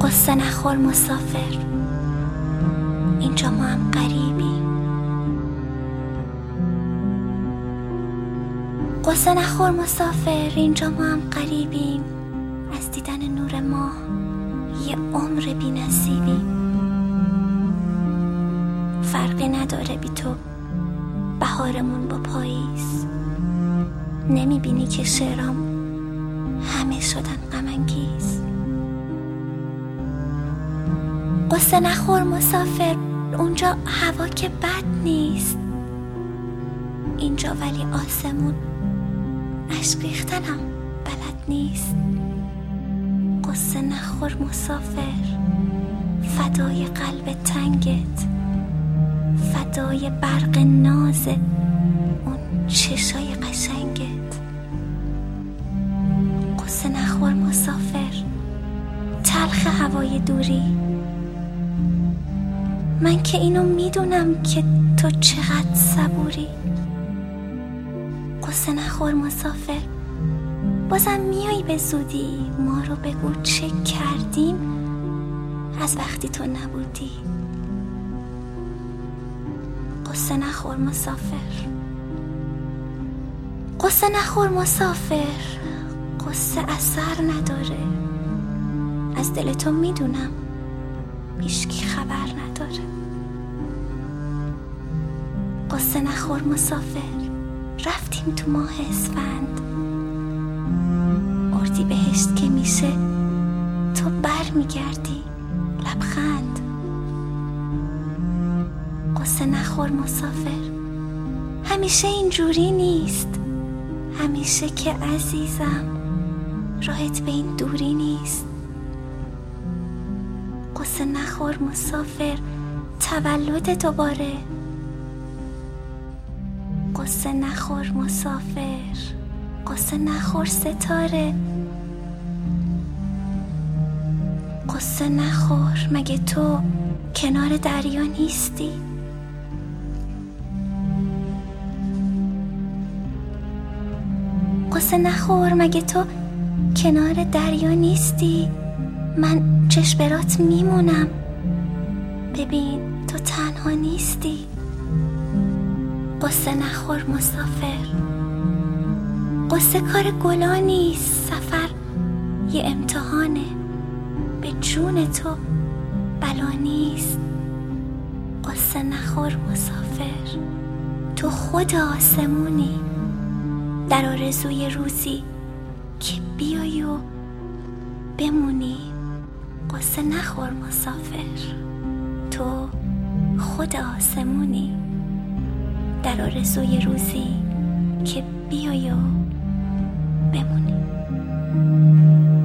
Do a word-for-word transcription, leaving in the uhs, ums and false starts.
قصه نخور مسافر، اینجا ما هم غریبیم. قصه نخور مسافر، اینجا ما هم غریبیم. از دیدن نور ماه یه عمر بی نصیبیم. فرقی نداره بی تو بهارمون با پاییز. نمیبینی که شعرام همه شدن غم انگیز. قصه نخور مسافر، اونجا هوا که بد نیست. اینجا ولی آسمون اشک ریختنم بلد نیست. قصه نخور مسافر، فدای قلب تنگت، فدای برق ناز اون چشای قشنگت. قصه نخور مسافر، تلخ هوای دوری. من که اینو میدونم که تو چقدر صبوری. قصه نخور مسافر، بازم میایی به زودی. ما رو بگو چه کردیم از وقتی تو نبودی. قصه نخور مسافر، قصه نخور مسافر. قصه اثر نداره، از دل تو میدونم هیچکی خبر نداره. قصه نخور مسافر، رفتیم تو ماه اسفند. اردی بهشت که میشه تو بر میگردی لبخند. قصه نخور مسافر، همیشه اینجوری نیست. همیشه که عزیزم راهت به این دوری نیست. قصه نخور مسافر، تولد دوباره. قصه نخور مسافر، قصه نخور ستاره. قصه نخور، مگه تو کنار دریا نیستی؟ قصه نخور، مگه تو کنار دریا نیستی؟ من چشم برات میمونم. ببین تو تنها نیستی. قصه نخور مسافر، قصه کار گلا نیست. سفر یه امتحانه، به جون تو بلا نیست. قصه نخور مسافر، تو خود آسمونی. در آرزوی روزی که بیایی و بمونی. قصه نخور مسافر، تو خود آسمونی. در آرزوی روزی که بیایی و بمونی.